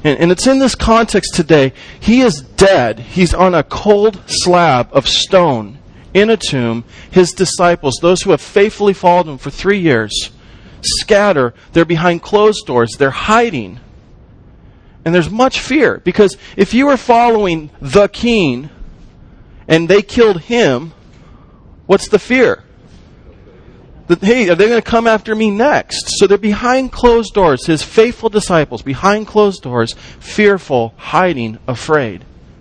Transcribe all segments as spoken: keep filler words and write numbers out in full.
And, and it's in this context today. He is dead. He's on a cold slab of stone in a tomb. His disciples, those who have faithfully followed him for three years, scatter. They're behind closed doors. They're hiding. And there's much fear. Because if you were following the king and they killed him, what's the fear? That, hey, are they going to come after me next? So they're behind closed doors. His faithful disciples, behind closed doors, fearful, hiding, afraid.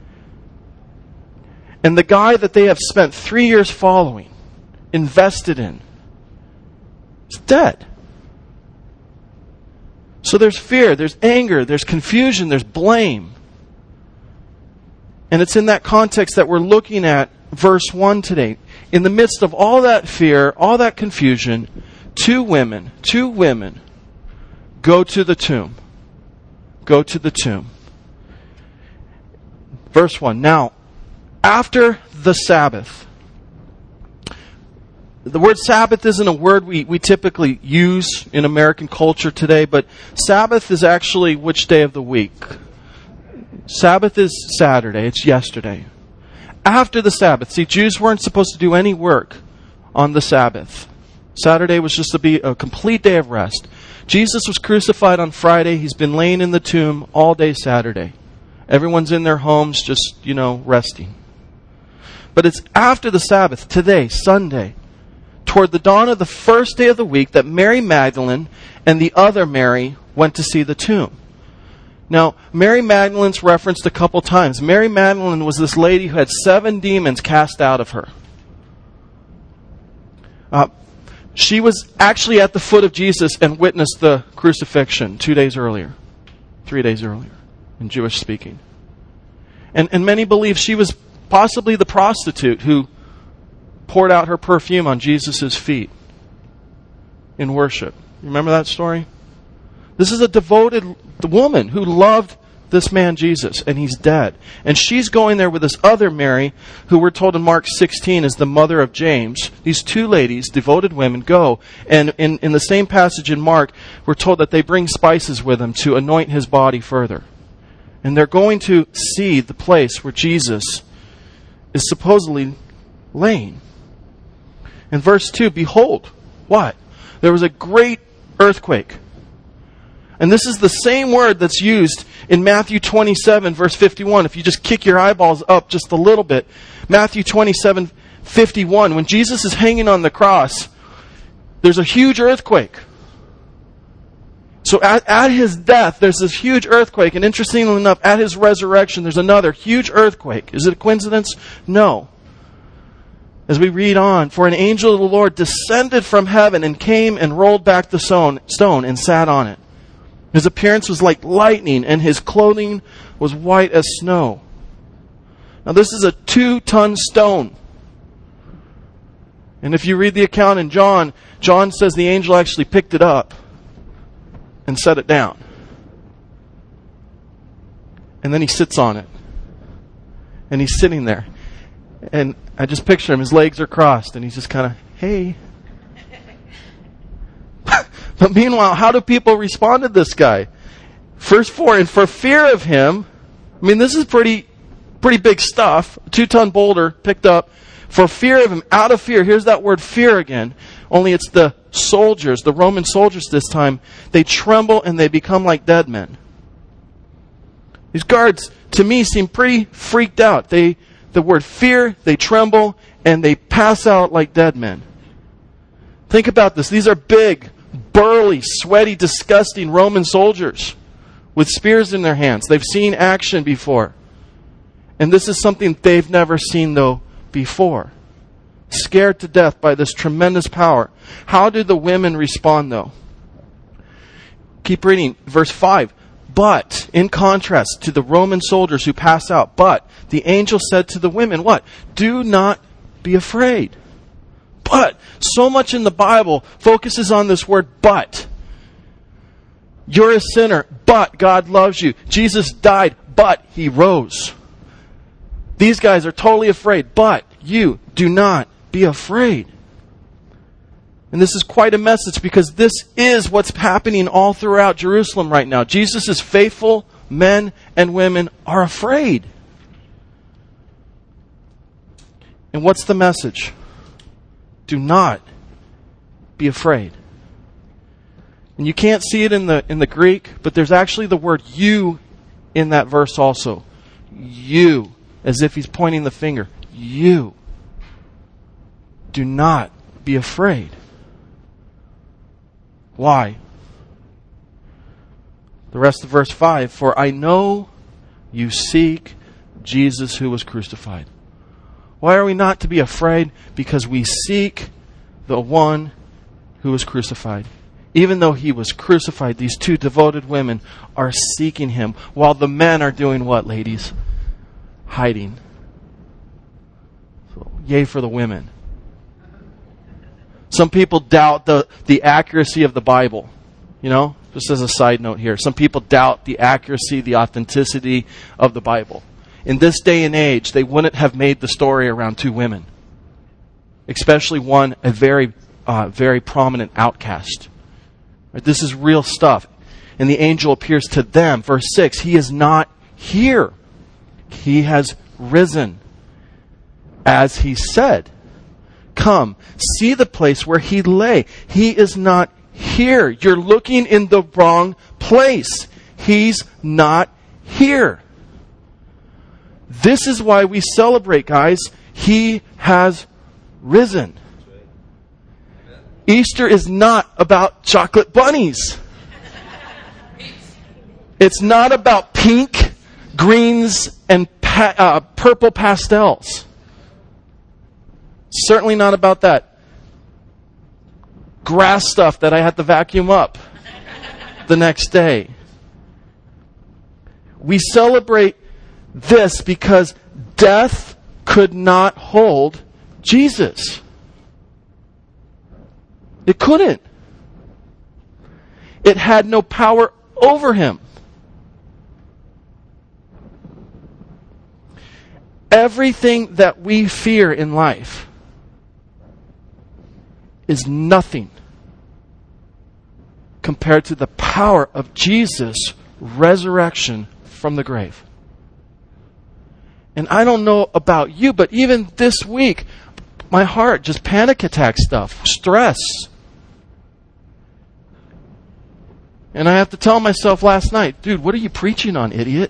And the guy that they have spent three years following, invested in, is dead. So there's fear, there's anger, there's confusion, there's blame. And it's in that context that we're looking at verse one today. In the midst of all that fear, all that confusion, two women, two women go to the tomb. Go to the tomb. Verse one. Now, after the Sabbath. The word Sabbath isn't a word we, we typically use in American culture today, but Sabbath is actually which day of the week? Sabbath is Saturday. It's yesterday. After the Sabbath. See, Jews weren't supposed to do any work on the Sabbath. Saturday was just to be a complete day of rest. Jesus was crucified on Friday. He's been laying in the tomb all day Saturday. Everyone's in their homes just, you know, resting. But it's after the Sabbath, today, Sunday, toward the dawn of the first day of the week, that Mary Magdalene and the other Mary went to see the tomb. Now, Mary Magdalene's referenced a couple times. Mary Magdalene was this lady who had seven demons cast out of her. Uh, she was actually at the foot of Jesus and witnessed the crucifixion two days earlier. Three days earlier, in Jewish speaking. And, and many believe she was possibly the prostitute who poured out her perfume on Jesus' feet in worship. Remember that story? This is a devoted woman who loved this man Jesus, and he's dead. And she's going there with this other Mary, who we're told in Mark sixteen is the mother of James. These two ladies, devoted women, go. And in, in the same passage in Mark, we're told that they bring spices with them to anoint his body further. And they're going to see the place where Jesus is supposedly laying. In verse two, behold, what? There was a great earthquake. And this is the same word that's used in Matthew twenty-seven, verse fifty-one. If you just kick your eyeballs up just a little bit. Matthew twenty-seven, fifty-one. When Jesus is hanging on the cross, there's a huge earthquake. So at, at his death, there's this huge earthquake. And interestingly enough, at his resurrection, there's another huge earthquake. Is it a coincidence? No. As we read on, for an angel of the Lord descended from heaven and came and rolled back the stone, stone and sat on it. His appearance was like lightning, and his clothing was white as snow. Now this is a two-ton stone. And if you read the account in John, John says the angel actually picked it up and set it down. And then he sits on it. And he's sitting there. And I just picture him, his legs are crossed, and he's just kind of, hey. But meanwhile, how do people respond to this guy? Verse four, and for fear of him, I mean, this is pretty pretty big stuff. A two-ton boulder picked up. For fear of him, out of fear, here's that word fear again. Only it's the soldiers, the Roman soldiers this time. They tremble and they become like dead men. These guards, to me, seem pretty freaked out. They, the word fear, they tremble, and they pass out like dead men. Think about this. These are big, burly, sweaty, disgusting Roman soldiers with spears in their hands. They've seen action before. And this is something they've never seen, though, before. Scared to death by this tremendous power. How do the women respond, though? Keep reading. Verse five. But, in contrast to the Roman soldiers who pass out, but the angel said to the women, what? Do not be afraid. But, so much in the Bible focuses on this word but. You're a sinner, but God loves you. Jesus died, but He rose. These guys are totally afraid, but you do not be afraid. And this is quite a message because this is what's happening all throughout Jerusalem right now. Jesus' faithful men and women are afraid. And what's the message? Do not be afraid. And you can't see it in the in the Greek, but there's actually the word you in that verse also. You, as if he's pointing the finger. You. Do not be afraid. Why? The rest of verse five, for I know you seek Jesus who was crucified. Why are we not to be afraid? Because we seek the one who was crucified. Even though he was crucified, these two devoted women are seeking him, while the men are doing what, ladies? Hiding. So, yay for the women. Some people doubt the, the accuracy of the Bible. You know, just as a side note here. Some people doubt the accuracy, the authenticity of the Bible. In this day and age, they wouldn't have made the story around two women. Especially one, a very, uh, very prominent outcast. Right? This is real stuff. And the angel appears to them. Verse six, he is not here. He has risen. As he said. Come, see the place where he lay. He is not here. You're looking in the wrong place. He's not here. This is why we celebrate, guys. He has risen. Easter is not about chocolate bunnies. It's not about pink, greens, and pa- uh, purple pastels. Certainly not about that grass stuff that I had to vacuum up the next day. We celebrate this because death could not hold Jesus. It couldn't. It had no power over him. Everything that we fear in life is nothing compared to the power of Jesus' resurrection from the grave. And I don't know about you, but even this week, my heart, just panic attack stuff, stress. And I have to tell myself last night, dude, what are you preaching on, idiot?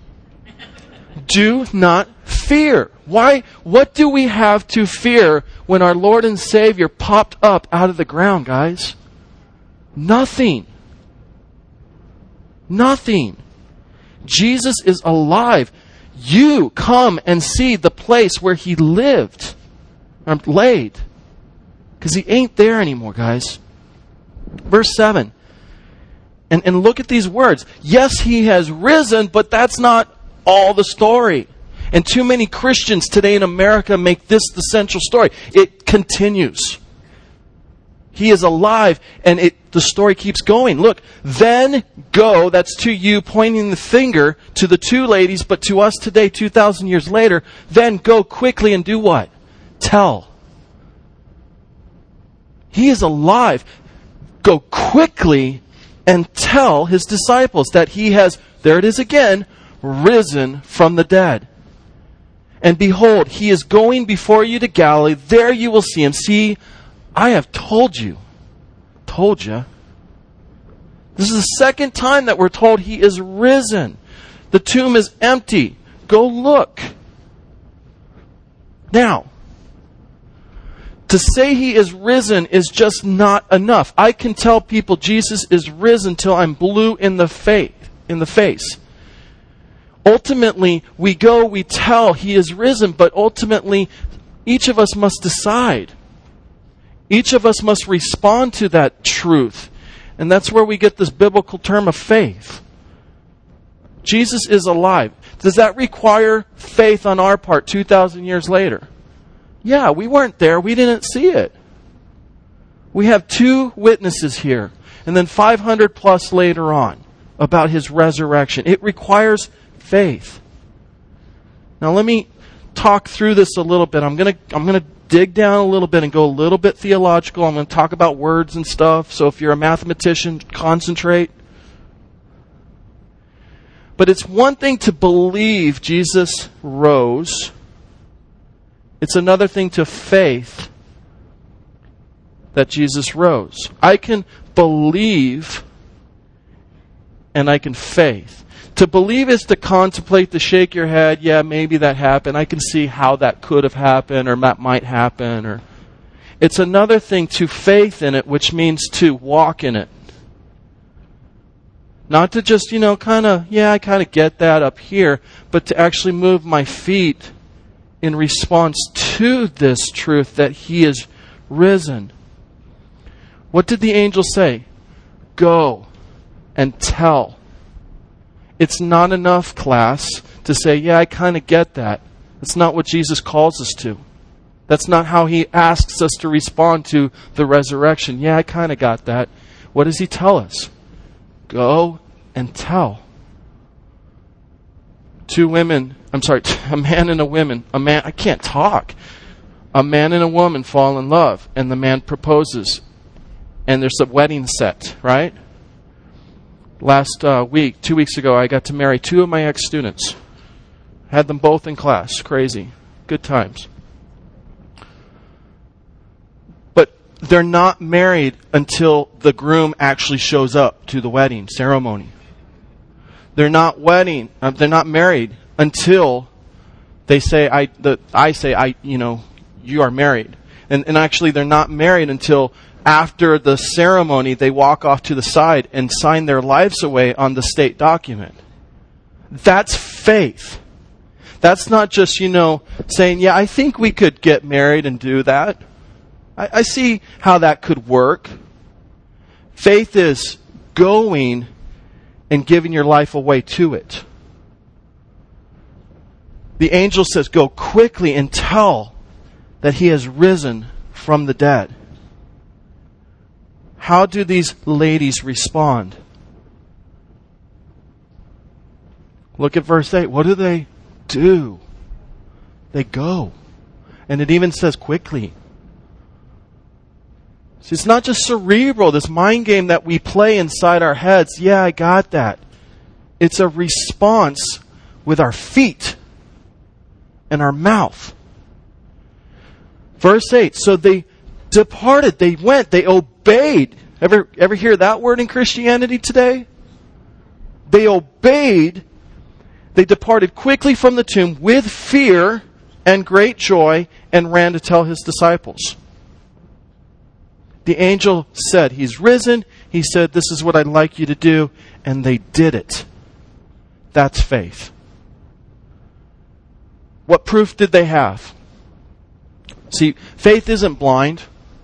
Do not fear. Why? What do we have to fear when our Lord and Savior popped up out of the ground, guys? Nothing. Nothing. Jesus is alive. You come and see the place where he lived, or laid. Because he ain't there anymore, guys. Verse seven. And, and look at these words. Yes, he has risen, but that's not all the story. And too many Christians today in America make this the central story. It continues. He is alive, and it the story keeps going. Look, then go, that's to you pointing the finger to the two ladies, but to us today, two thousand years later, then go quickly and do what? Tell. He is alive. Go quickly and tell his disciples that he has, there it is again, risen from the dead. And behold, he is going before you to Galilee. There you will see him. See, I have told you. Told you. This is the second time that we're told he is risen. The tomb is empty. Go look. Now, to say he is risen is just not enough. I can tell people Jesus is risen till I'm blue in the face. In the face. Ultimately, we go, we tell he is risen, but ultimately, each of us must decide. Each of us must respond to that truth. And that's where we get this biblical term of faith. Jesus is alive. Does that require faith on our part two thousand years later? Yeah, we weren't there. We didn't see it. We have two witnesses here, and then five hundred plus later on about his resurrection. It requires faith. Now let me talk through this a little bit. I'm going to I'm going to dig down a little bit and go a little bit theological. I'm going to talk about words and stuff. So if you're a mathematician, concentrate. But it's one thing to believe Jesus rose. It's another thing to faith that Jesus rose. I can believe and I can faith. To believe is to contemplate, to shake your head. Yeah, maybe that happened. I can see how that could have happened or that might happen. Or it's another thing to faith in it, which means to walk in it. Not to just, you know, kind of, yeah, I kind of get that up here, but to actually move my feet in response to this truth that He is risen. What did the angel say? Go and tell. It's not enough, class, to say, yeah, I kind of get that. That's not what Jesus calls us to. That's not how He asks us to respond to the resurrection. Yeah, I kind of got that. What does He tell us? Go and tell. Two women, I'm sorry, a man and a woman, a man, I can't talk. A man and a woman fall in love, and the man proposes. And there's a wedding set, right? Last uh, week, two weeks ago, I got to marry two of my ex-students. Had them both in class. Crazy. Good times. But they're not married until the groom actually shows up to the wedding ceremony. They're not wedding. Uh, they're not married until they say, "I." The I say, "I." You know, you are married. And and actually, they're not married until after the ceremony. They walk off to the side and sign their lives away on the state document. That's faith. That's not just, you know, saying, "Yeah, I think we could get married and do that. I, I see how that could work." Faith is going and giving your life away to it. The angel says, go quickly and tell that He has risen from the dead. How do these ladies respond? Look at verse eight. What do they do? They go. And it even says quickly. See, it's not just cerebral, this mind game that we play inside our heads. Yeah, I got that. It's a response with our feet and our mouth. Verse eight, so they departed, they went, they obeyed. Ever, ever hear that word in Christianity today? They obeyed, they departed quickly from the tomb with fear and great joy and ran to tell His disciples. The angel said, He's risen. He said, this is what I'd like you to do. And they did it. That's faith. What proof did they have? See, faith isn't blind.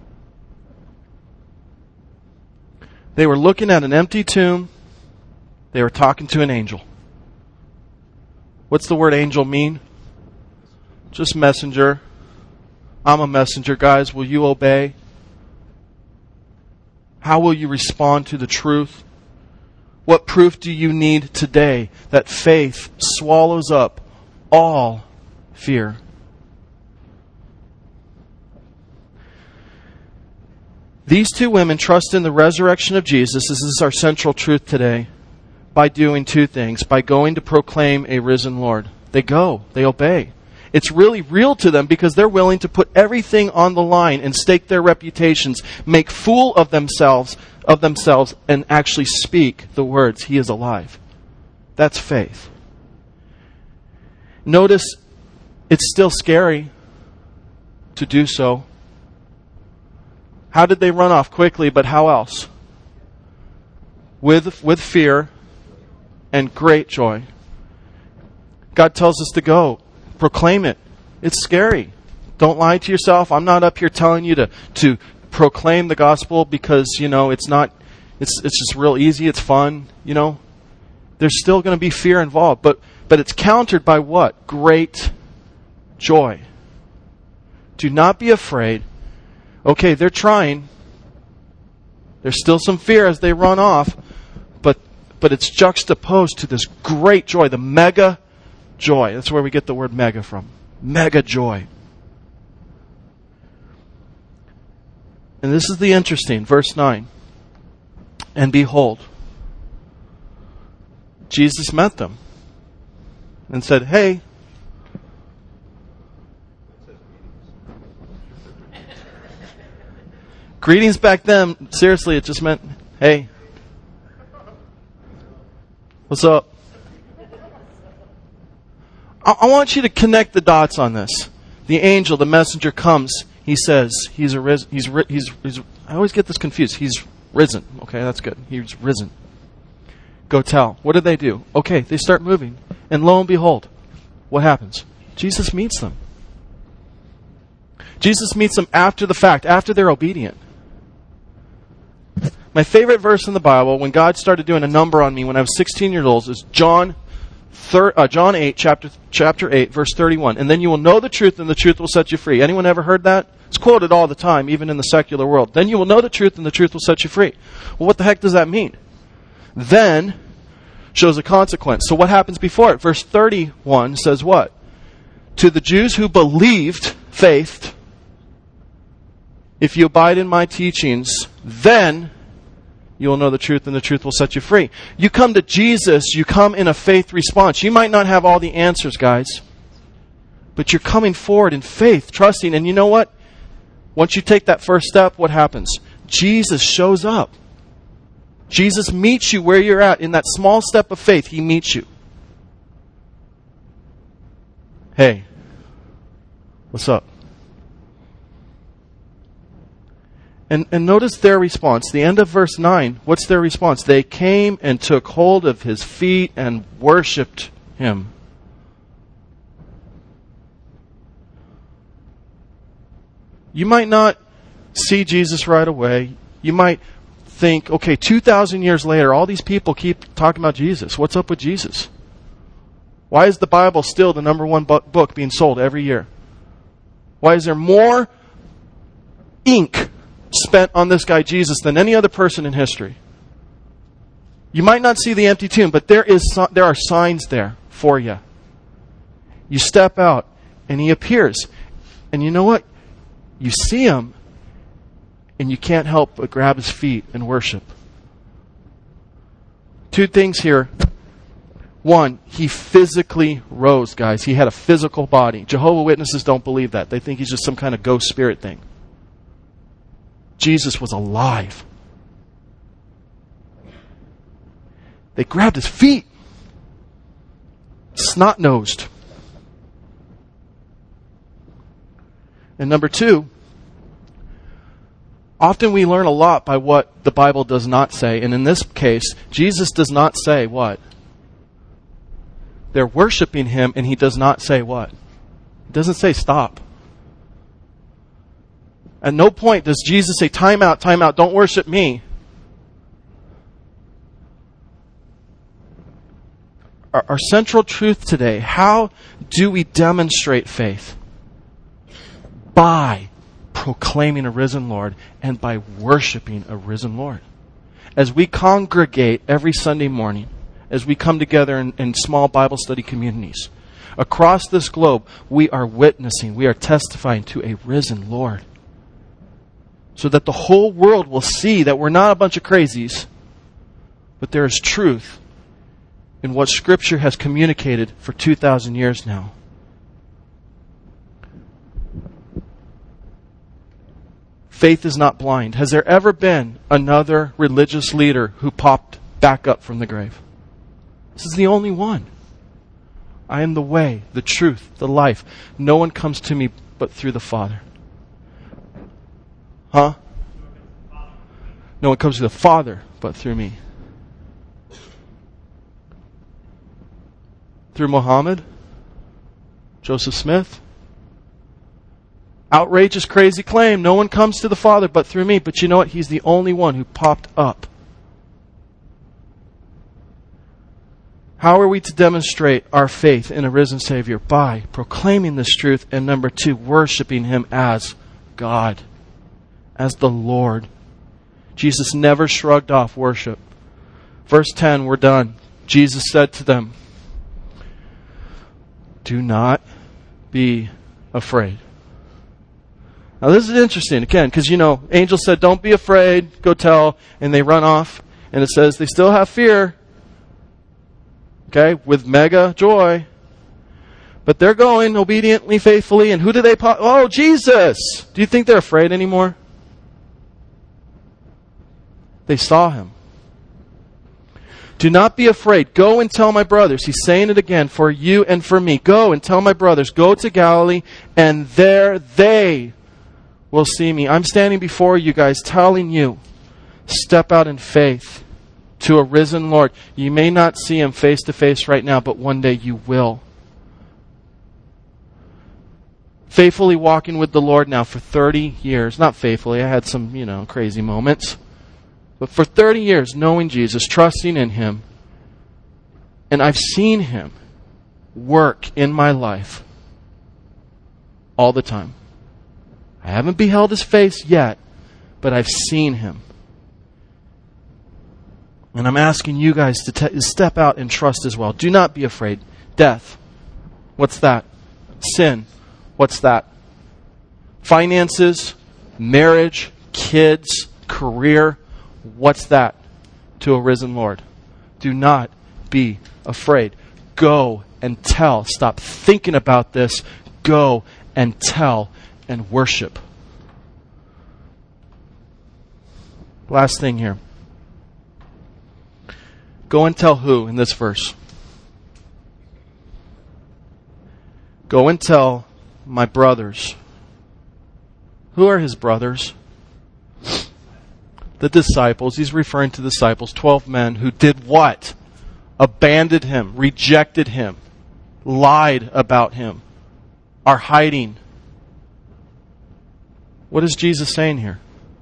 They were looking at an empty tomb. They were talking to an angel. What's the word angel mean? Just messenger. I'm a messenger, guys. Will you obey? How will you respond to the truth? What proof do you need today that faith swallows up all fear? These two women trust in the resurrection of Jesus. This is our central truth today. By doing two things. By going to proclaim a risen Lord. They go. They obey. It's really real to them because they're willing to put everything on the line and stake their reputations, make fool of themselves, of themselves, and actually speak the words, He is alive. That's faith. Notice, it's still scary to do so. How did they run off quickly, but how else? With, with fear and great joy. God tells us to go. Proclaim it. It's scary. Don't lie to yourself. I'm not up here telling you to, to proclaim the gospel because, you know, it's not, it's it's just real easy. It's fun, you know. There's still going to be fear involved. But, but it's countered by what? Great joy. Do not be afraid. Okay, they're trying. There's still some fear as they run off. But, but it's juxtaposed to this great joy, the mega joy. That's where we get the word mega from. Mega joy. And this is the interesting, verse nine. And behold, Jesus met them. and said, hey, greetings back then, seriously, it just meant, hey, what's up? I, I want you to connect the dots on this. The angel, the messenger comes. He says, he's arisen. He's, he's, he's, I always get this confused. He's risen. Okay, that's good. He's risen. Go tell. What do they do? Okay, they start moving. And lo and behold, what happens? Jesus meets them. Jesus meets them after the fact, after they're obedient. My favorite verse in the Bible, when God started doing a number on me when I was sixteen years old, is John Thir- uh, John eight, chapter chapter eight, verse thirty-one. And then you will know the truth, and the truth will set you free. Anyone ever heard that? It's quoted all the time, even in the secular world. Then you will know the truth, and the truth will set you free. Well, what the heck does that mean? Then shows a consequence. So what happens before it? Verse thirty-one says what? To the Jews who believed, faithed, if you abide in my teachings, then you will know the truth, and the truth will set you free. You come to Jesus, you come in a faith response. You might not have all the answers, guys, but you're coming forward in faith, trusting. And you know what? Once you take that first step, what happens? Jesus shows up. Jesus meets you where you're at. In that small step of faith, He meets you. Hey, what's up? And, and notice their response. The end of verse nine, what's their response? They came and took hold of His feet and worshipped Him. You might not see Jesus right away. You might think, okay, two thousand years later, all these people keep talking about Jesus. What's up with Jesus? Why is the Bible still the number one bu- book being sold every year? Why is there more ink spent on this guy Jesus than any other person in history? You might not see the empty tomb, but there is there are signs there for you. You step out, and He appears. And you know what? You see Him, and you can't help but grab His feet and worship. Two things here. One, He physically rose, guys. He had a physical body. Jehovah's Witnesses don't believe that. They think He's just some kind of ghost spirit thing. Jesus was alive. They grabbed His feet. Snot-nosed. And number two, often we learn a lot by what the Bible does not say. And in this case, Jesus does not say what? They're worshiping Him, and He does not say what? He doesn't say stop. At no point does Jesus say, time out, time out, don't worship me. Our, our central truth today, how do we demonstrate faith? By proclaiming a risen Lord and by worshiping a risen Lord. As we congregate every Sunday morning, as we come together in, in small Bible study communities, across this globe, we are witnessing, we are testifying to a risen Lord. So that the whole world will see that we're not a bunch of crazies, but there is truth in what Scripture has communicated for two thousand years now. Faith is not blind. Has there ever been another religious leader who popped back up from the grave? This is the only one. I am the way, the truth, the life. No one comes to me but through the Father. Huh? No one comes to the Father but through me. Through Muhammad? Joseph Smith? Outrageous, crazy claim. No one comes to the Father but through me. But you know what? He's the only one who popped up. How are we to demonstrate our faith in a risen Savior? By proclaiming this truth, and number two, worshiping Him as God, as the Lord. Jesus never shrugged off worship. Verse ten, we're done. Jesus said to them, do not be afraid. Now this is interesting, again, because, you know, angel said, don't be afraid, go tell, and they run off. And it says they still have fear. Okay, with mega joy. But they're going obediently, faithfully, and who do they pop? Oh, Jesus! Do you think they're afraid anymore? They saw him. Do not be afraid. Go and tell my brothers. He's saying it again, for you and for me. Go and tell my brothers. Go to Galilee, and there they will see me. I'm standing before you guys telling you, step out in faith to a risen Lord. You may not see him face to face right now, but one day you will. Faithfully walking with the Lord now for thirty years. Not faithfully, I had some, you know, crazy moments. But for thirty years, knowing Jesus, trusting in him. And I've seen him work in my life all the time. I haven't beheld his face yet, but I've seen him. And I'm asking you guys to te- step out and trust as well. Do not be afraid. Death. What's that? Sin. What's that? Finances, marriage, kids, career. What's that to a risen Lord? Do not be afraid. Go and tell. Stop thinking about this. Go and tell and worship. Last thing here. Go and tell who in this verse? Go and tell my brothers. Who are his brothers? The disciples. He's referring to the disciples. Twelve men who did what? Abandoned him, rejected him, lied about him, are hiding. What is Jesus saying here?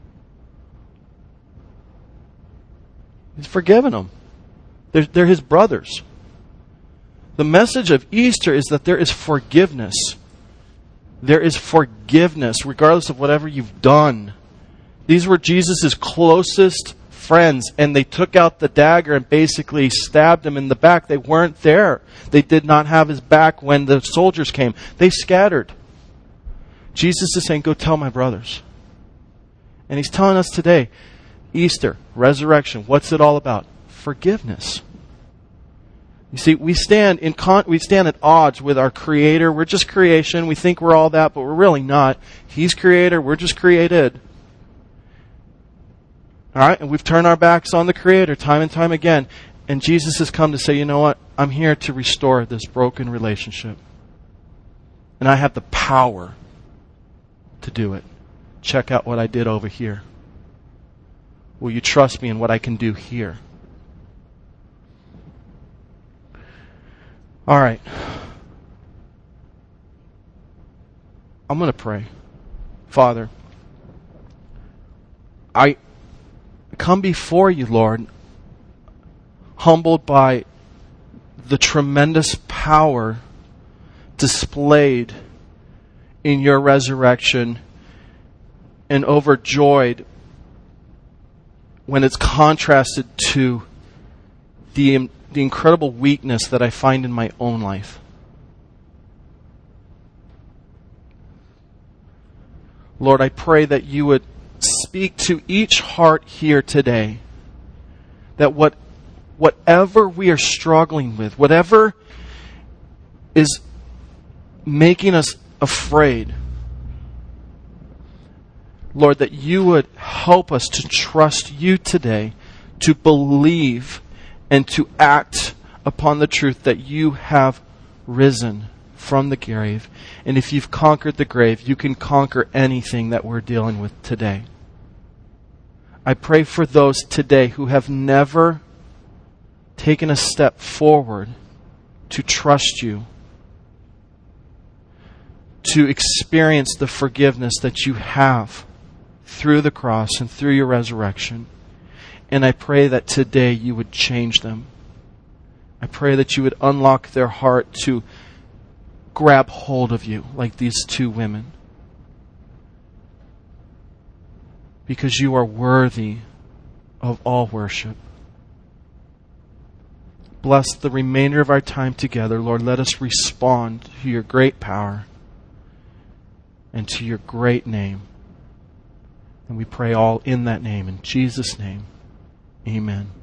He's forgiven them. They're, they're his brothers. The message of Easter is that there is forgiveness. There is forgiveness, regardless of whatever you've done. These were Jesus' closest friends, and they took out the dagger and basically stabbed him in the back. They weren't there. They did not have his back when the soldiers came. They scattered. Jesus is saying, go tell my brothers. And he's telling us today, Easter, resurrection, what's it all about? Forgiveness. You see, we stand in con- we stand at odds with our Creator. We're just creation. We think we're all that, but we're really not. He's Creator. We're just created. All right? And we've turned our backs on the Creator time and time again. And Jesus has come to say, you know what? I'm here to restore this broken relationship. And I have the power to do it. Check out what I did over here. Will you trust me in what I can do here? All right. I'm going to pray. Father, I come before you, Lord, humbled by the tremendous power displayed in your resurrection and overjoyed when it's contrasted to the the incredible weakness that I find in my own life. Lord, I pray that you would speak to each heart here today, that what whatever we are struggling with, whatever is making us afraid, Lord, that you would help us to trust you today, to believe and to act upon the truth that you have risen from the grave. And if you've conquered the grave, you can conquer anything that we're dealing with today. I pray for those today who have never taken a step forward to trust you, to experience the forgiveness that you have through the cross and through your resurrection. And I pray that today you would change them. I pray that you would unlock their heart to grab hold of you like these two women. Because you are worthy of all worship. Bless the remainder of our time together. Lord, let us respond to your great power and to your great name. And we pray all in that name. In Jesus' name, amen.